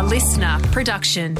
listener production.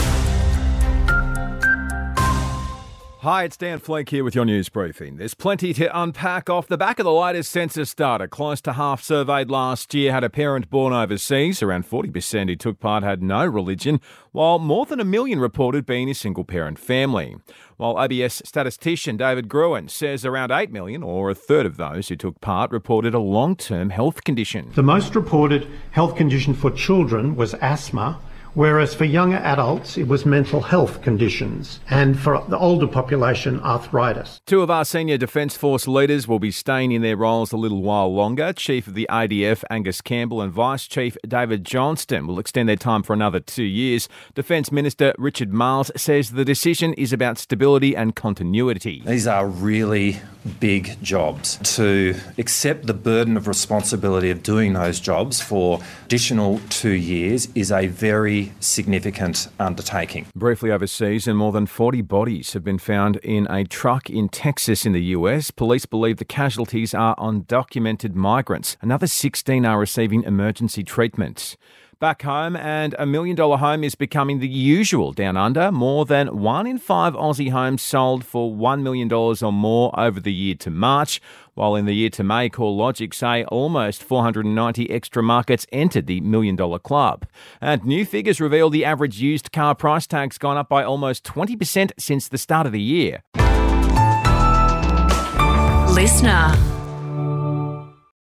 Hi, it's Dan Flake here with your news briefing. There's plenty to unpack off the back of the latest census data. Close to half surveyed last year had a parent born overseas. Around 40% who took part had no religion, while more than 1 million reported being a single-parent family. While ABS statistician David Gruen says around 8 million, or a third of those who took part, reported a long-term health condition. The most reported health condition for children was asthma, whereas for younger adults it was mental health conditions, and for the older population, arthritis. Two of our senior Defence Force leaders will be staying in their roles a little while longer. Chief of the ADF Angus Campbell and Vice Chief David Johnston will extend their time for another 2 years. Defence Minister Richard Marles says the decision is about stability and continuity. These are really big jobs. To accept the burden of responsibility of doing those jobs for additional 2 years is a very significant undertaking. Briefly overseas, and more than 40 bodies have been found in a truck in Texas in the US. Police believe the casualties are undocumented migrants. Another 16 are receiving emergency treatment. Back home, and $1 million home is becoming the usual down under. More than 1 in 5 Aussie homes sold for $1 million or more over the year to March, while in the year to May, CoreLogic say almost 490 extra markets entered the $1 million club. And new figures reveal the average used car price tag's gone up by almost 20% since the start of the year. Listener.